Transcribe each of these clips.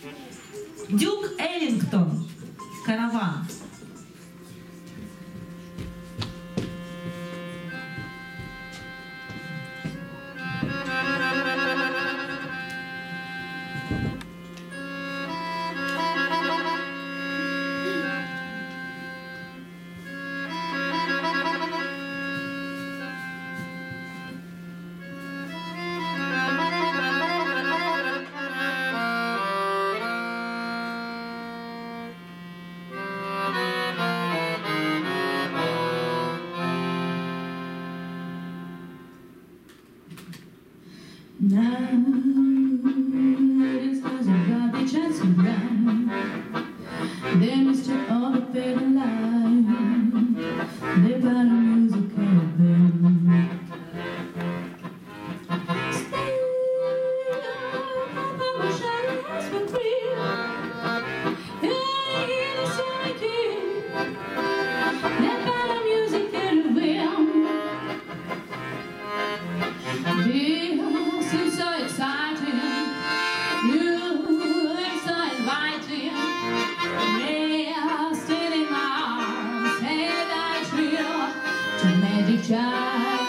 Дюк Эллингтон. Караван. Now it's cause I got the chance to run. Then it's to all the better line. They buy the music of them. Still, my shining has been free. And it's like it. They buy the music of them. Seems so exciting, you are so inviting. Resting in my arms, and I thrill to magic child.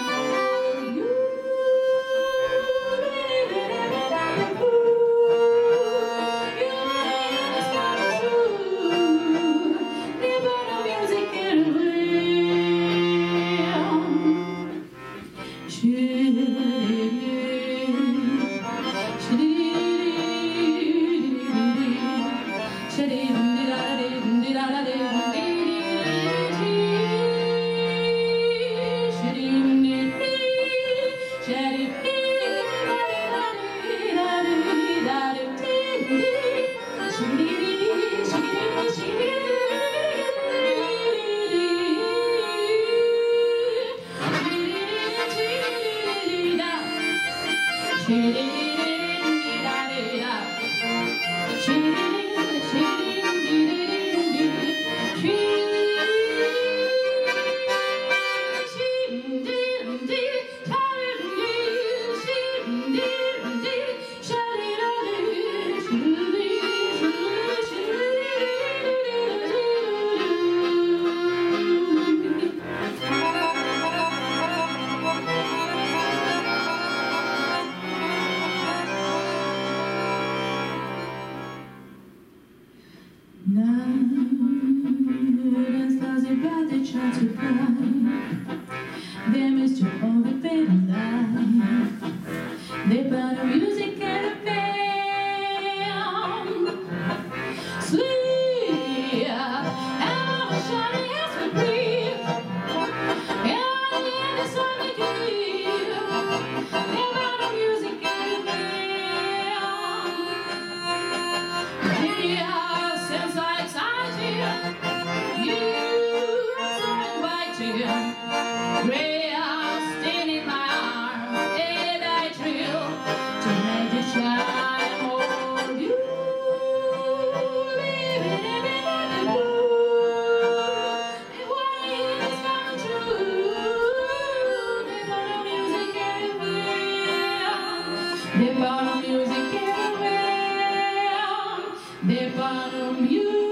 Now that's cause you got the chance to fly. They missed you all the better life. They brought the music and the band. Sleep, and I'm shining as we breathe. And it's what we give. They brought the music and the band. Resting in my arms, and I thrill to magic shine on you. Living in the blue, and what is coming true. They brought the music everywhere. They brought the music everywhere. They brought the music.